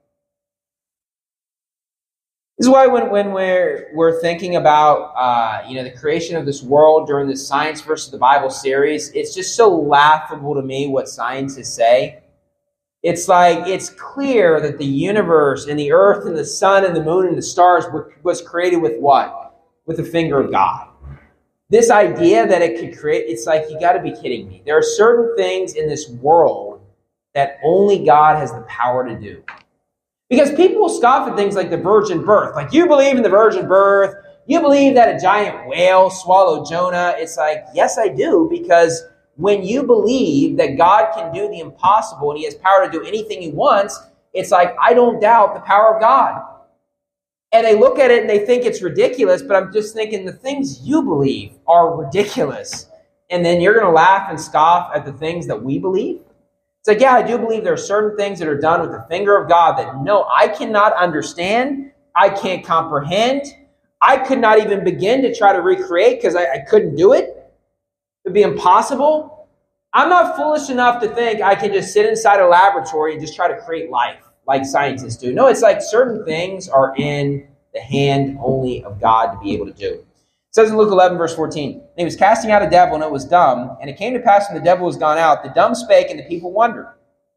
This is why when we're thinking about the creation of this world during the Science versus the Bible series, it's just so laughable to me what scientists say. It's like it's clear that the universe and the earth and the sun and the moon and the stars was created with what? With the finger of God. This idea that it could create, it's like, you got to be kidding me. There are certain things in this world that only God has the power to do. Because people will scoff at things like the virgin birth. Like, you believe in the virgin birth. You believe that a giant whale swallowed Jonah. It's like, yes, I do. Because when you believe that God can do the impossible and he has power to do anything he wants, it's like, I don't doubt the power of God. And they look at it and they think it's ridiculous, but I'm just thinking the things you believe are ridiculous. And then you're going to laugh and scoff at the things that we believe? It's like, yeah, I do believe there are certain things that are done with the finger of God that, no, I cannot understand. I can't comprehend. I could not even begin to try to recreate because I couldn't do it. It would be impossible. I'm not foolish enough to think I can just sit inside a laboratory and just try to create life like scientists do. No, it's like certain things are in the hand only of God to be able to do. It says in Luke 11, verse 14, and he was casting out a devil, and it was dumb. And it came to pass when the devil was gone out, the dumb spake, and the people wondered.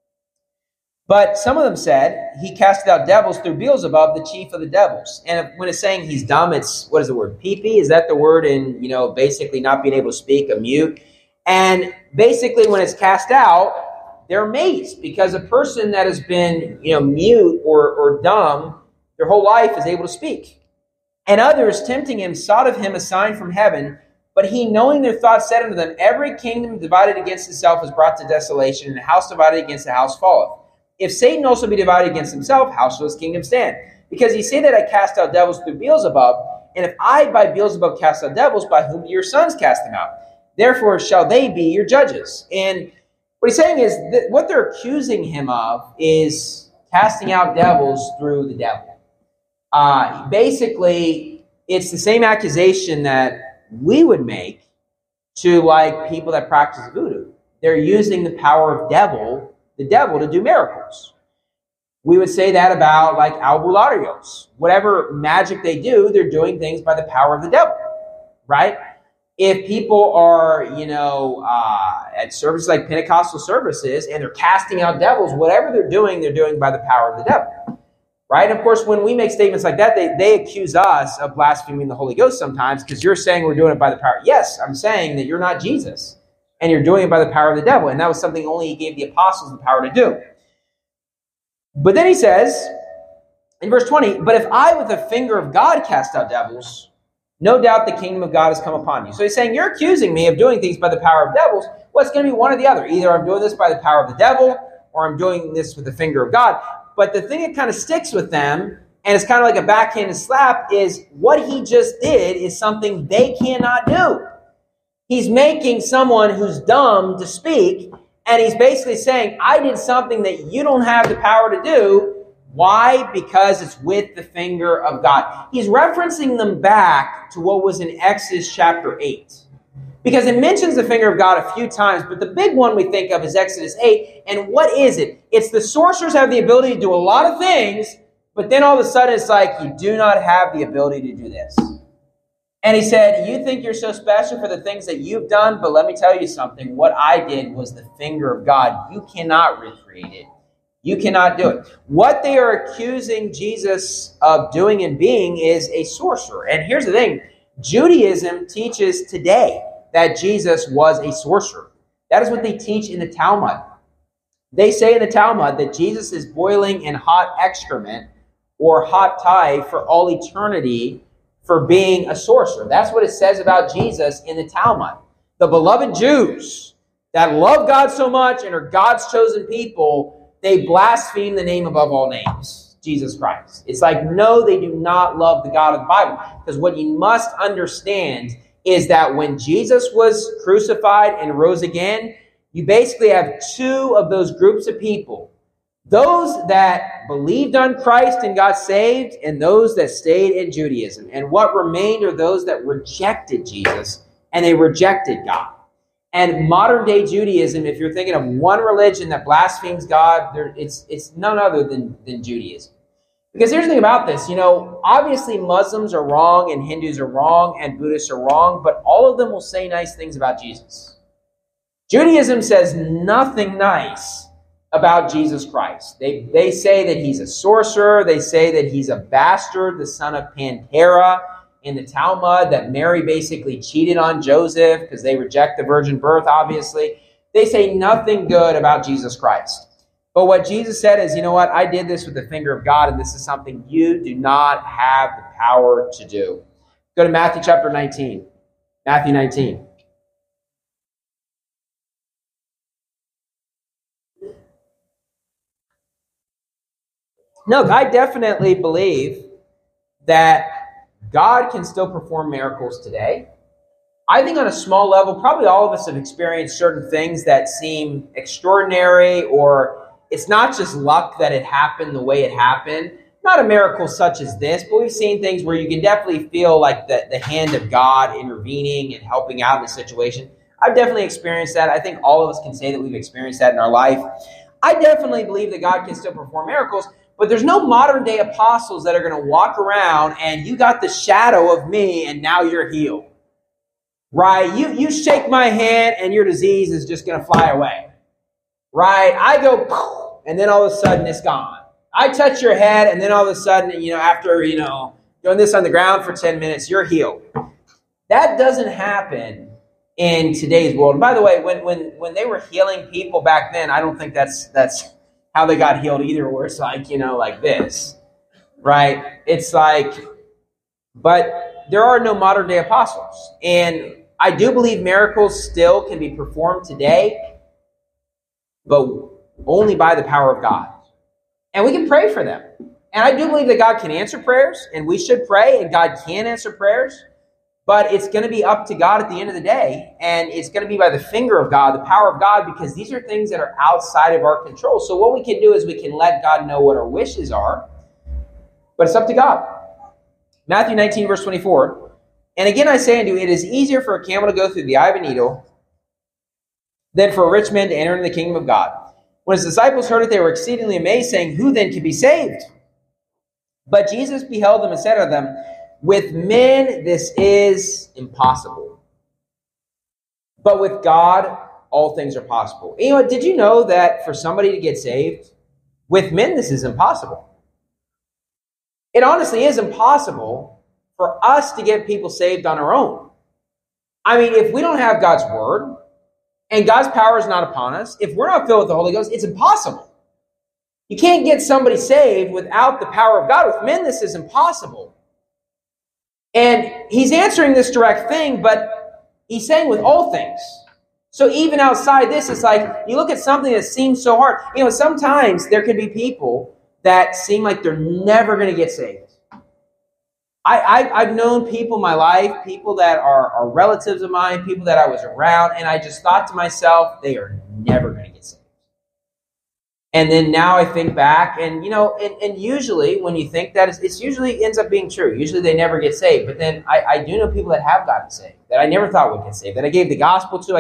But some of them said, he casted out devils through Beelzebub, the chief of the devils. And when it's saying he's dumb, it's, what is the word? Pee-pee? Is that the word in, basically not being able to speak, a mute? And basically when it's cast out, they're amazed because a person that has been, mute or dumb their whole life is able to speak. And others, tempting him, sought of him a sign from heaven. But he, knowing their thoughts, said unto them, every kingdom divided against itself is brought to desolation, and a house divided against a house falleth. If Satan also be divided against himself, how shall his kingdom stand? Because ye say that I cast out devils through Beelzebub, and if I by Beelzebub cast out devils, by whom do your sons cast them out? Therefore shall they be your judges. And what he's saying is that what they're accusing him of is casting out devils through the devil. Basically, it's the same accusation that we would make to like people that practice voodoo. They're using the power of the devil to do miracles. We would say that about like albularios. Whatever magic they do, they're doing things by the power of the devil, right? If people are, at services like Pentecostal services and they're casting out devils, whatever they're doing by the power of the devil, right? Of course, when we make statements like that, they accuse us of blaspheming the Holy Ghost sometimes because you're saying we're doing it by the power. Yes, I'm saying that you're not Jesus and you're doing it by the power of the devil. And that was something only he gave the apostles the power to do. But then he says in verse 20, but if I with the finger of God cast out devils, no doubt the kingdom of God has come upon you. So he's saying, you're accusing me of doing things by the power of devils. Well, it's going to be one or the other. Either I'm doing this by the power of the devil or I'm doing this with the finger of God. But the thing that kind of sticks with them, and it's kind of like a backhanded slap, is what he just did is something they cannot do. He's making someone who's dumb to speak, and he's basically saying, I did something that you don't have the power to do. Why? Because it's with the finger of God. He's referencing them back to what was in Exodus chapter 8. Because it mentions the finger of God a few times, but the big one we think of is Exodus 8. And what is it? It's the sorcerers have the ability to do a lot of things, but then all of a sudden it's like, you do not have the ability to do this. And he said, you think you're so special for the things that you've done, but let me tell you something. What I did was the finger of God. You cannot recreate it. You cannot do it. What they are accusing Jesus of doing and being is a sorcerer. And here's the thing. Judaism teaches today that Jesus was a sorcerer. That is what they teach in the Talmud. They say in the Talmud that Jesus is boiling in hot excrement or hot tide for all eternity for being a sorcerer. That's what it says about Jesus in the Talmud. The beloved Jews that love God so much and are God's chosen people, they blaspheme the name above all names, Jesus Christ. It's like, no, they do not love the God of the Bible. Because what you must understand is that when Jesus was crucified and rose again, you basically have two of those groups of people. Those that believed on Christ and got saved, and those that stayed in Judaism. And what remained are those that rejected Jesus, and they rejected God. And modern day Judaism, if you're thinking of one religion that blasphemes God, it's none other than Judaism. Because here's the thing about this, obviously Muslims are wrong, and Hindus are wrong, and Buddhists are wrong, but all of them will say nice things about Jesus. Judaism says nothing nice about Jesus Christ. They say that he's a sorcerer. They say that he's a bastard, the son of Pantera in the Talmud, that Mary basically cheated on Joseph because they reject the virgin birth, obviously. They say nothing good about Jesus Christ. But what Jesus said is, you know what? I did this with the finger of God, and this is something you do not have the power to do. Go to Matthew chapter 19. Matthew 19. No, I definitely believe that God can still perform miracles today. I think on a small level, probably all of us have experienced certain things that seem extraordinary, or it's not just luck that it happened the way it happened. Not a miracle such as this, but we've seen things where you can definitely feel like the hand of God intervening and helping out in a situation. I've definitely experienced that. I think all of us can say that we've experienced that in our life. I definitely believe that God can still perform miracles. But there's no modern day apostles that are going to walk around and you got the shadow of me and now you're healed. Right? You shake my hand and your disease is just going to fly away. Right? I go, poof, and then all of a sudden it's gone. I touch your head and then all of a sudden, after, doing this on the ground for 10 minutes, you're healed. That doesn't happen in today's world. And by the way, when they were healing people back then, I don't think that's how they got healed either, where it's like, like this, right? It's like, but there are no modern day apostles. And I do believe miracles still can be performed today, but only by the power of God. And we can pray for them. And I do believe that God can answer prayers, and we should pray, and God can answer prayers. But it's going to be up to God at the end of the day, and it's going to be by the finger of God, the power of God, because these are things that are outside of our control. So what we can do is we can let God know what our wishes are, but it's up to God. Matthew 19, verse 24. And again I say unto you, it is easier for a camel to go through the eye of a needle than for a rich man to enter into the kingdom of God. When his disciples heard it, they were exceedingly amazed, saying, who then can be saved? But Jesus beheld them and said unto them, with men, this is impossible. But with God, all things are possible. Did you know that for somebody to get saved, with men, this is impossible? It honestly is impossible for us to get people saved on our own. I mean, if we don't have God's word and God's power is not upon us, if we're not filled with the Holy Ghost, it's impossible. You can't get somebody saved without the power of God. With men, this is impossible. And he's answering this direct thing, but he's saying with all things. So even outside this, it's like you look at something that seems so hard. Sometimes there can be people that seem like they're never going to get saved. I've known people in my life, people that are relatives of mine, people that I was around, and I just thought to myself, they are never going to get saved. And then now I think back, and and usually when you think that, it usually ends up being true. Usually they never get saved. But then I do know people that have gotten saved, that I never thought would get saved, that I gave the gospel to,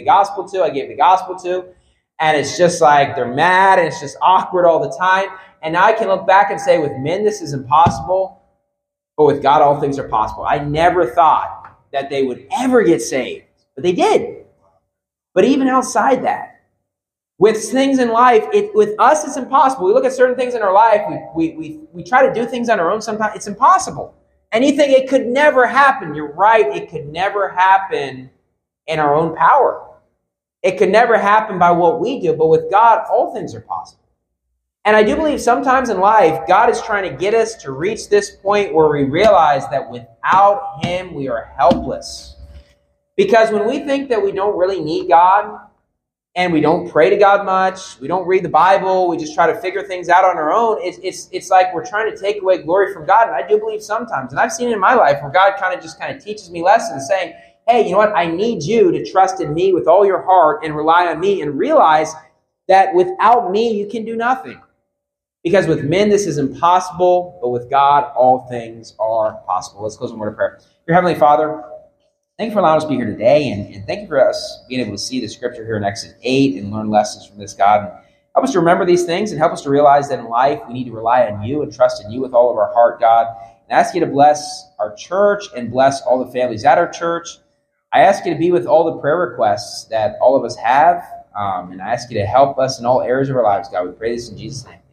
and it's just like they're mad, and it's just awkward all the time. And now I can look back and say, with men this is impossible, but with God all things are possible. I never thought that they would ever get saved, but they did. But even outside that, with things in life, with us, it's impossible. We look at certain things in our life, we try to do things on our own sometimes. It's impossible. Anything, it could never happen. You're right, it could never happen in our own power. It could never happen by what we do, but with God, all things are possible. And I do believe sometimes in life, God is trying to get us to reach this point where we realize that without Him, we are helpless. Because when we think that we don't really need God, and we don't pray to God much, we don't read the Bible, we just try to figure things out on our own, it's like we're trying to take away glory from God. And I do believe sometimes, and I've seen it in my life, where God kind of teaches me lessons saying, hey, you know what? I need you to trust in me with all your heart and rely on me and realize that without me, you can do nothing. Because with men, this is impossible, but with God, all things are possible. Let's close with a word of prayer. Dear Heavenly Father, thank you for allowing us to be here today, and thank you for us being able to see the scripture here in Exodus 8 and learn lessons from this, God. And help us to remember these things and help us to realize that in life, we need to rely on you and trust in you with all of our heart, God. And I ask you to bless our church and bless all the families at our church. I ask you to be with all the prayer requests that all of us have, and I ask you to help us in all areas of our lives, God. We pray this in Jesus' name.